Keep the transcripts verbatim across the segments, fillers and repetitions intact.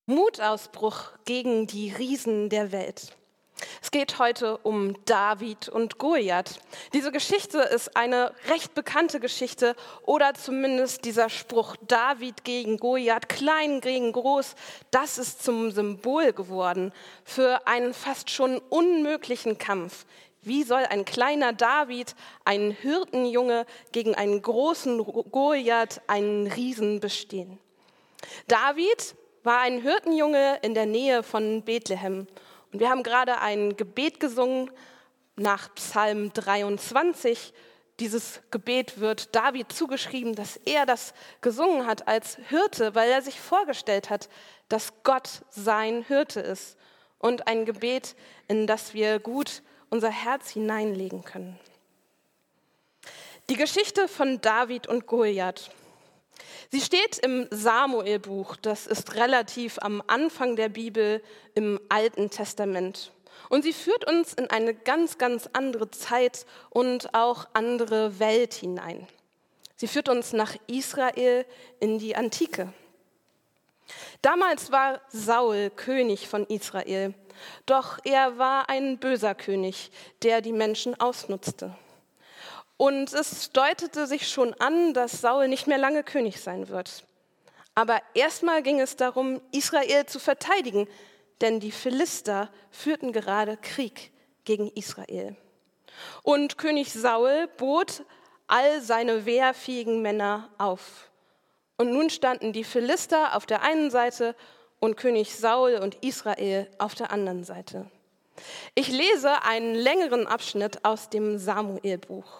Mutausbruch gegen die Riesen der Welt. Es geht heute um David und Goliath. Diese Geschichte ist eine recht bekannte Geschichte oder zumindest dieser Spruch David gegen Goliath, klein gegen groß, das ist zum Symbol geworden für einen fast schon unmöglichen Kampf. Wie soll ein kleiner David, ein Hirtenjunge gegen einen großen Goliath, einen Riesen bestehen? David war ein Hirtenjunge in der Nähe von Bethlehem. Und wir haben gerade ein Gebet gesungen nach Psalm dreiundzwanzig. Dieses Gebet wird David zugeschrieben, dass er das gesungen hat als Hirte, weil er sich vorgestellt hat, dass Gott sein Hirte ist. Und ein Gebet, in das wir gut unser Herz hineinlegen können. Die Geschichte von David und Goliath. Sie steht im Samuelbuch, das ist relativ am Anfang der Bibel im Alten Testament. Und sie führt uns in eine ganz, ganz andere Zeit und auch andere Welt hinein. Sie führt uns nach Israel in die Antike. Damals war Saul König von Israel, doch er war ein böser König, der die Menschen ausnutzte. Und es deutete sich schon an, dass Saul nicht mehr lange König sein wird. Aber erstmal ging es darum, Israel zu verteidigen, denn die Philister führten gerade Krieg gegen Israel. Und König Saul bot all seine wehrfähigen Männer auf. Und nun standen die Philister auf der einen Seite und König Saul und Israel auf der anderen Seite. Ich lese einen längeren Abschnitt aus dem Samuelbuch.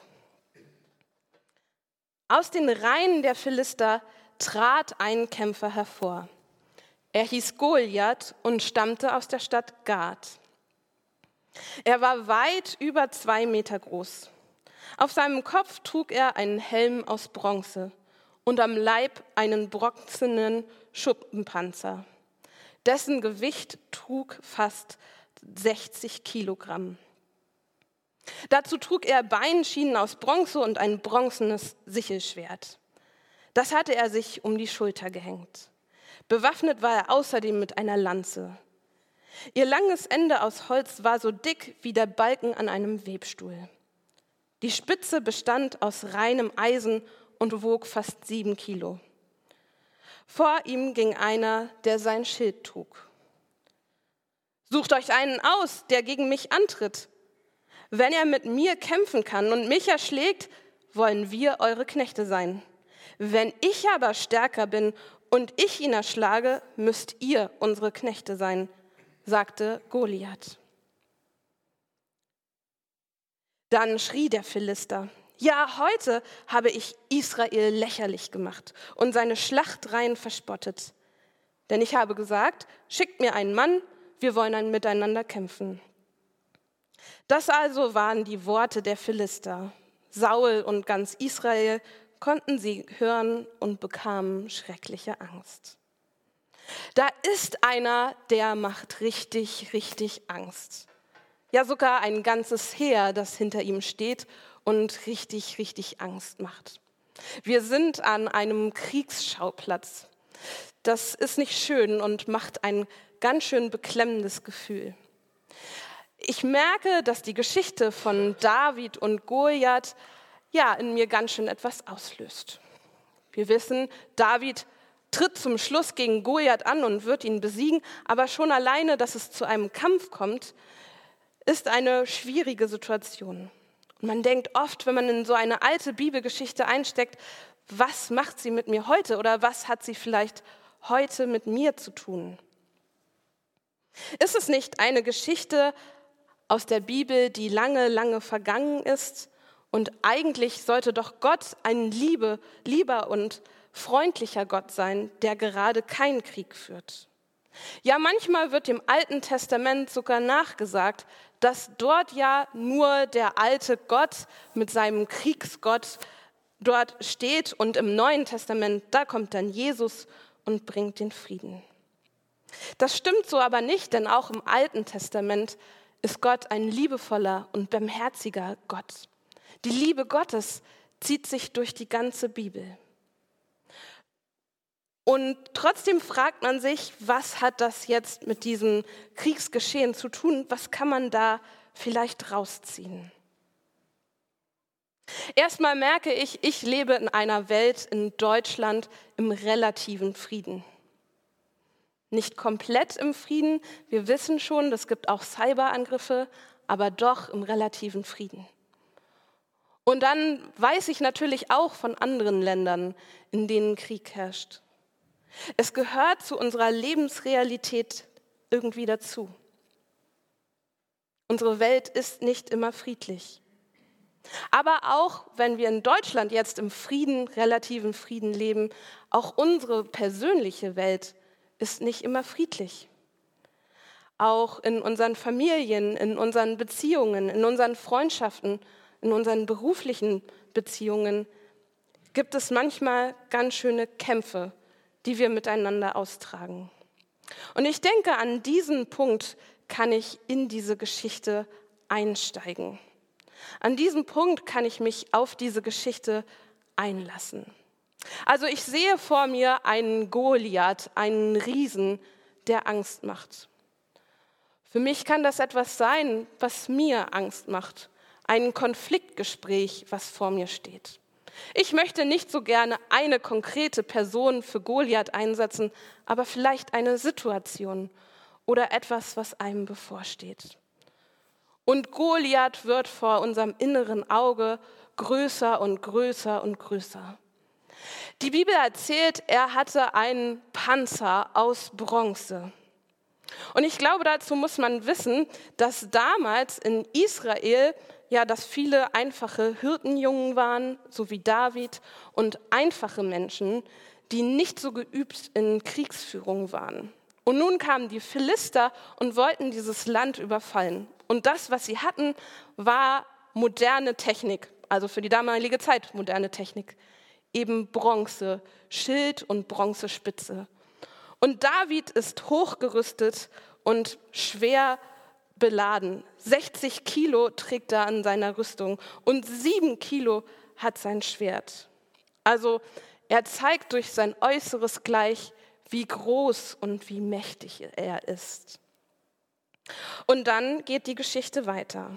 Aus den Reihen der Philister trat ein Kämpfer hervor. Er hieß Goliath und stammte aus der Stadt Gath. Er war weit über zwei Meter groß. Auf seinem Kopf trug er einen Helm aus Bronze und am Leib einen bronzenen Schuppenpanzer. Dessen Gewicht trug fast sechzig Kilogramm. Dazu trug er Beinschienen aus Bronze und ein bronzenes Sichelschwert. Das hatte er sich um die Schulter gehängt. Bewaffnet war er außerdem mit einer Lanze. Ihr langes Ende aus Holz war so dick wie der Balken an einem Webstuhl. Die Spitze bestand aus reinem Eisen und wog fast sieben Kilo. Vor ihm ging einer, der sein Schild trug. »Sucht euch einen aus, der gegen mich antritt. Wenn er mit mir kämpfen kann und mich erschlägt, wollen wir eure Knechte sein. Wenn ich aber stärker bin und ich ihn erschlage, müsst ihr unsere Knechte sein«, sagte Goliath. Dann schrie der Philister: »Ja, heute habe ich Israel lächerlich gemacht und seine Schlachtreihen verspottet. Denn ich habe gesagt, schickt mir einen Mann, wir wollen ein miteinander kämpfen.« Das also waren die Worte der Philister. Saul und ganz Israel konnten sie hören und bekamen schreckliche Angst. Da ist einer, der macht richtig, richtig Angst. Ja, sogar ein ganzes Heer, das hinter ihm steht und richtig, richtig Angst macht. Wir sind an einem Kriegsschauplatz. Das ist nicht schön und macht ein ganz schön beklemmendes Gefühl. Ich merke, dass die Geschichte von David und Goliath ja in mir ganz schön etwas auslöst. Wir wissen, David tritt zum Schluss gegen Goliath an und wird ihn besiegen, aber schon alleine, dass es zu einem Kampf kommt, ist eine schwierige Situation. Und man denkt oft, wenn man in so eine alte Bibelgeschichte einsteckt, was macht sie mit mir heute oder was hat sie vielleicht heute mit mir zu tun? Ist es nicht eine Geschichte aus der Bibel, die lange, lange vergangen ist? Und eigentlich sollte doch Gott ein Liebe, lieber und freundlicher Gott sein, der gerade keinen Krieg führt. Ja, manchmal wird dem Alten Testament sogar nachgesagt, dass dort ja nur der alte Gott mit seinem Kriegsgott dort steht und im Neuen Testament, da kommt dann Jesus und bringt den Frieden. Das stimmt so aber nicht, denn auch im Alten Testament ist Gott ein liebevoller und barmherziger Gott. Die Liebe Gottes zieht sich durch die ganze Bibel. Und trotzdem fragt man sich, was hat das jetzt mit diesem Kriegsgeschehen zu tun? Was kann man da vielleicht rausziehen? Erstmal merke ich, ich lebe in einer Welt, in Deutschland, im relativen Frieden. Nicht komplett im Frieden, wir wissen schon, es gibt auch Cyberangriffe, aber doch im relativen Frieden. Und dann weiß ich natürlich auch von anderen Ländern, in denen Krieg herrscht. Es gehört zu unserer Lebensrealität irgendwie dazu. Unsere Welt ist nicht immer friedlich. Aber auch wenn wir in Deutschland jetzt im Frieden, relativen Frieden leben, auch unsere persönliche Welt ist nicht immer friedlich. Auch in unseren Familien, in unseren Beziehungen, in unseren Freundschaften, in unseren beruflichen Beziehungen gibt es manchmal ganz schöne Kämpfe, die wir miteinander austragen. Und ich denke, an diesen Punkt kann ich in diese Geschichte einsteigen. An diesem Punkt kann ich mich auf diese Geschichte einlassen. Also ich sehe vor mir einen Goliath, einen Riesen, der Angst macht. Für mich kann das etwas sein, was mir Angst macht. Ein Konfliktgespräch, was vor mir steht. Ich möchte nicht so gerne eine konkrete Person für Goliath einsetzen, aber vielleicht eine Situation oder etwas, was einem bevorsteht. Und Goliath wird vor unserem inneren Auge größer und größer und größer. Die Bibel erzählt, er hatte einen Panzer aus Bronze. Und ich glaube, dazu muss man wissen, dass damals in Israel ja, dass viele einfache Hirtenjungen waren, so wie David, und einfache Menschen, die nicht so geübt in Kriegsführung waren. Und nun kamen die Philister und wollten dieses Land überfallen. Und das, was sie hatten, war moderne Technik, also für die damalige Zeit moderne Technik. Eben Bronze, Schild und Bronzespitze. Und David ist hochgerüstet und schwer beladen. sechzig Kilo trägt er an seiner Rüstung und sieben Kilo hat sein Schwert. Also er zeigt durch sein Äußeres gleich, wie groß und wie mächtig er ist. Und dann geht die Geschichte weiter.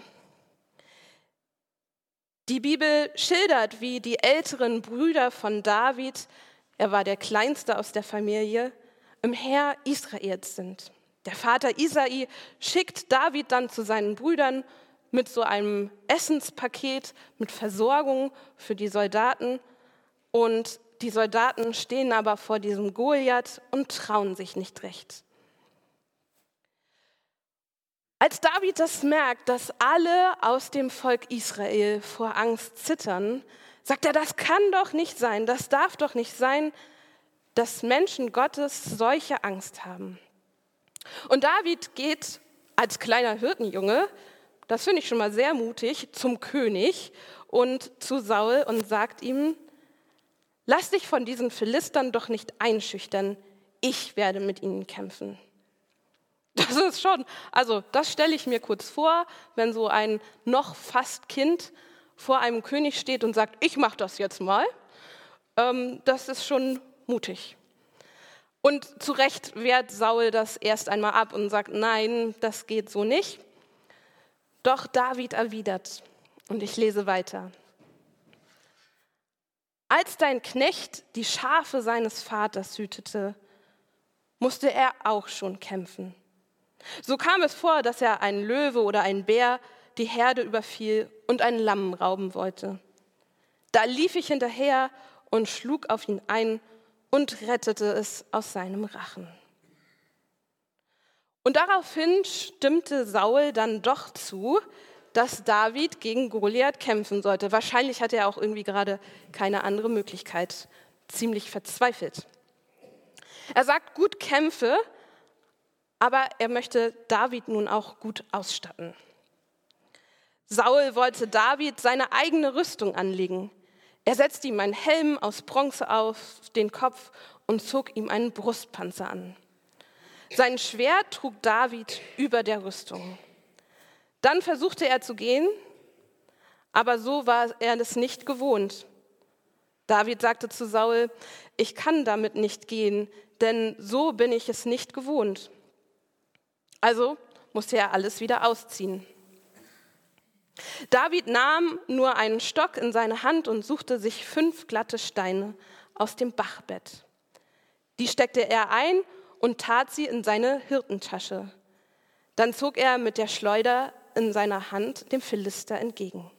Die Bibel schildert, wie die älteren Brüder von David, er war der kleinste aus der Familie, im Heer Israels sind. Der Vater Isai schickt David dann zu seinen Brüdern mit so einem Essenspaket, mit Versorgung für die Soldaten. Und die Soldaten stehen aber vor diesem Goliath und trauen sich nicht recht. Als David das merkt, dass alle aus dem Volk Israel vor Angst zittern, sagt er, das kann doch nicht sein, das darf doch nicht sein, dass Menschen Gottes solche Angst haben. Und David geht als kleiner Hirtenjunge, das finde ich schon mal sehr mutig, zum König und zu Saul und sagt ihm, lass dich von diesen Philistern doch nicht einschüchtern, ich werde mit ihnen kämpfen. Das ist schon, also das stelle ich mir kurz vor, wenn so ein noch fast Kind vor einem König steht und sagt, ich mache das jetzt mal. Ähm, das ist schon mutig. Und zu Recht wehrt Saul das erst einmal ab und sagt, nein, das geht so nicht. Doch David erwidert, und ich lese weiter. Als dein Knecht die Schafe seines Vaters hütete, musste er auch schon kämpfen. So kam es vor, dass er einen Löwe oder einen Bär die Herde überfiel und ein Lamm rauben wollte. Da lief ich hinterher und schlug auf ihn ein und rettete es aus seinem Rachen. Und daraufhin stimmte Saul dann doch zu, dass David gegen Goliath kämpfen sollte. Wahrscheinlich hatte er auch irgendwie gerade keine andere Möglichkeit, ziemlich verzweifelt. Er sagt, gut kämpfe, aber er möchte David nun auch gut ausstatten. Saul wollte David seine eigene Rüstung anlegen. Er setzte ihm einen Helm aus Bronze auf den Kopf und zog ihm einen Brustpanzer an. Sein Schwert trug David über der Rüstung. Dann versuchte er zu gehen, aber so war er es nicht gewohnt. David sagte zu Saul, ich kann damit nicht gehen, denn so bin ich es nicht gewohnt. Also musste er alles wieder ausziehen. David nahm nur einen Stock in seine Hand und suchte sich fünf glatte Steine aus dem Bachbett. Die steckte er ein und tat sie in seine Hirtentasche. Dann zog er mit der Schleuder in seiner Hand dem Philister entgegen.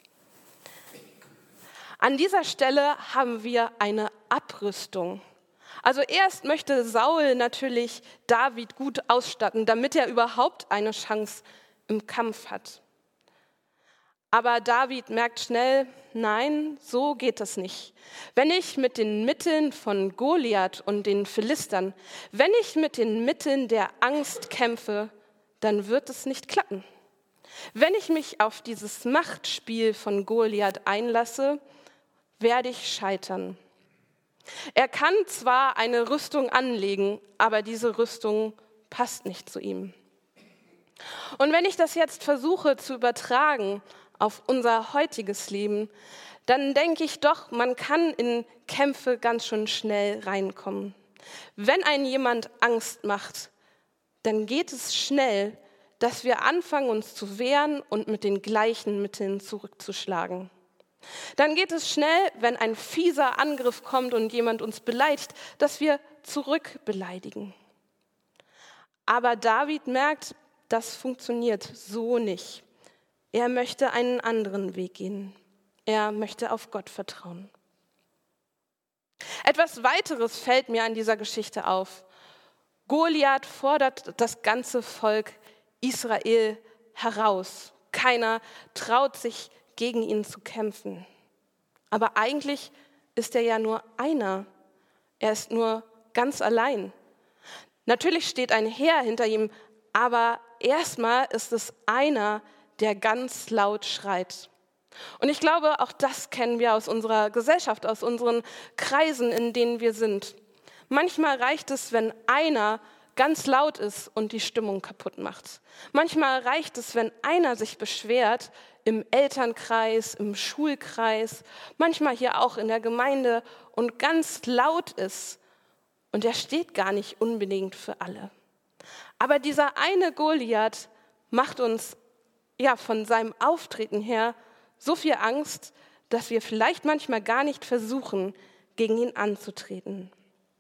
An dieser Stelle haben wir eine Abrüstung. Also erst möchte Saul natürlich David gut ausstatten, damit er überhaupt eine Chance im Kampf hat. Aber David merkt schnell, nein, so geht es nicht. Wenn ich mit den Mitteln von Goliath und den Philistern, wenn ich mit den Mitteln der Angst kämpfe, dann wird es nicht klappen. Wenn ich mich auf dieses Machtspiel von Goliath einlasse, werde ich scheitern. Er kann zwar eine Rüstung anlegen, aber diese Rüstung passt nicht zu ihm. Und wenn ich das jetzt versuche zu übertragen auf unser heutiges Leben, dann denke ich doch, man kann in Kämpfe ganz schön schnell reinkommen. Wenn einem jemand Angst macht, dann geht es schnell, dass wir anfangen, uns zu wehren und mit den gleichen Mitteln zurückzuschlagen. Dann geht es schnell, wenn ein fieser Angriff kommt und jemand uns beleidigt, dass wir zurückbeleidigen. Aber David merkt, das funktioniert so nicht. Er möchte einen anderen Weg gehen. Er möchte auf Gott vertrauen. Etwas weiteres fällt mir an dieser Geschichte auf. Goliath fordert das ganze Volk Israel heraus. Keiner traut sich, gegen ihn zu kämpfen. Aber eigentlich ist er ja nur einer. Er ist nur ganz allein. Natürlich steht ein Heer hinter ihm, aber erstmal ist es einer, der ganz laut schreit. Und ich glaube, auch das kennen wir aus unserer Gesellschaft, aus unseren Kreisen, in denen wir sind. Manchmal reicht es, wenn einer ganz laut ist und die Stimmung kaputt macht. Manchmal reicht es, wenn einer sich beschwert, im Elternkreis, im Schulkreis, manchmal hier auch in der Gemeinde und ganz laut ist. Und er steht gar nicht unbedingt für alle. Aber dieser eine Goliath macht uns ja von seinem Auftreten her so viel Angst, dass wir vielleicht manchmal gar nicht versuchen, gegen ihn anzutreten.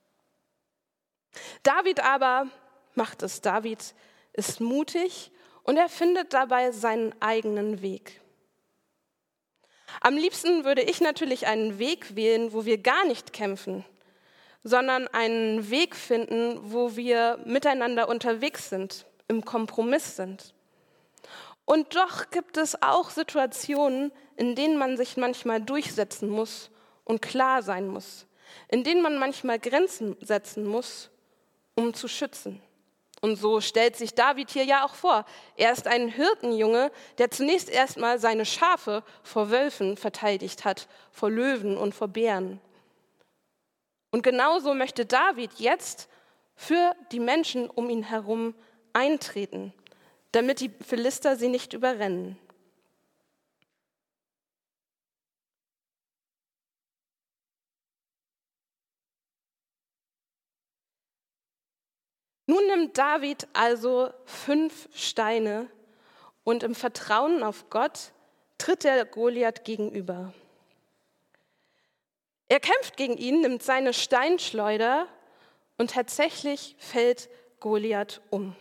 David aber macht es. David ist mutig und er findet dabei seinen eigenen Weg. Am liebsten würde ich natürlich einen Weg wählen, wo wir gar nicht kämpfen, sondern einen Weg finden, wo wir miteinander unterwegs sind, im Kompromiss sind. Und doch gibt es auch Situationen, in denen man sich manchmal durchsetzen muss und klar sein muss, in denen man manchmal Grenzen setzen muss, um zu schützen. Und so stellt sich David hier ja auch vor. Er ist ein Hirtenjunge, der zunächst erstmal seine Schafe vor Wölfen verteidigt hat, vor Löwen und vor Bären. Und genauso möchte David jetzt für die Menschen um ihn herum eintreten, damit die Philister sie nicht überrennen. Nun nimmt David also fünf Steine und im Vertrauen auf Gott tritt er Goliath gegenüber. Er kämpft gegen ihn, nimmt seine Steinschleuder und tatsächlich fällt Goliath um.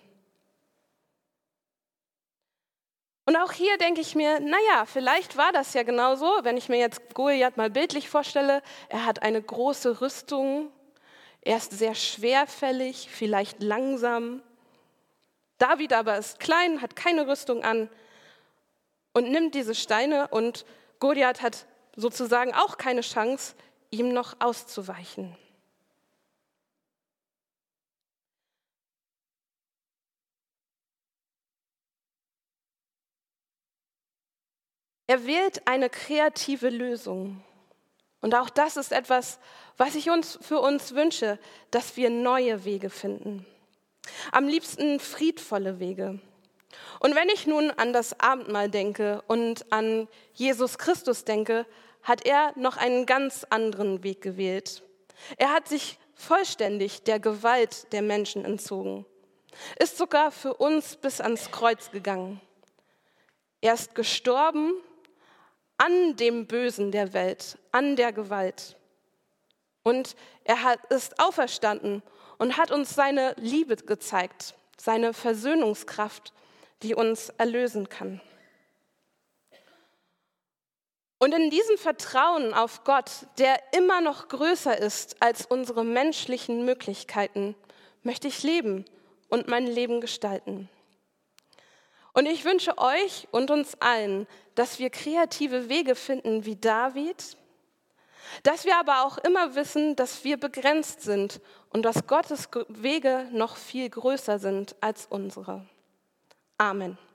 Und auch hier denke ich mir, naja, vielleicht war das ja genauso, wenn ich mir jetzt Goliath mal bildlich vorstelle. Er hat eine große Rüstung, er ist sehr schwerfällig, vielleicht langsam. David aber ist klein, hat keine Rüstung an und nimmt diese Steine und Goliath hat sozusagen auch keine Chance, ihm noch auszuweichen. Er wählt eine kreative Lösung. Und auch das ist etwas, was ich uns für uns wünsche, dass wir neue Wege finden. Am liebsten friedvolle Wege. Und wenn ich nun an das Abendmahl denke und an Jesus Christus denke, hat er noch einen ganz anderen Weg gewählt. Er hat sich vollständig der Gewalt der Menschen entzogen, ist sogar für uns bis ans Kreuz gegangen. Er ist gestorben an dem Bösen der Welt, an der Gewalt. Und er hat, ist auferstanden und hat uns seine Liebe gezeigt, seine Versöhnungskraft, die uns erlösen kann. Und in diesem Vertrauen auf Gott, der immer noch größer ist als unsere menschlichen Möglichkeiten, möchte ich leben und mein Leben gestalten. Und ich wünsche euch und uns allen, dass wir kreative Wege finden wie David, dass wir aber auch immer wissen, dass wir begrenzt sind und dass Gottes Wege noch viel größer sind als unsere. Amen.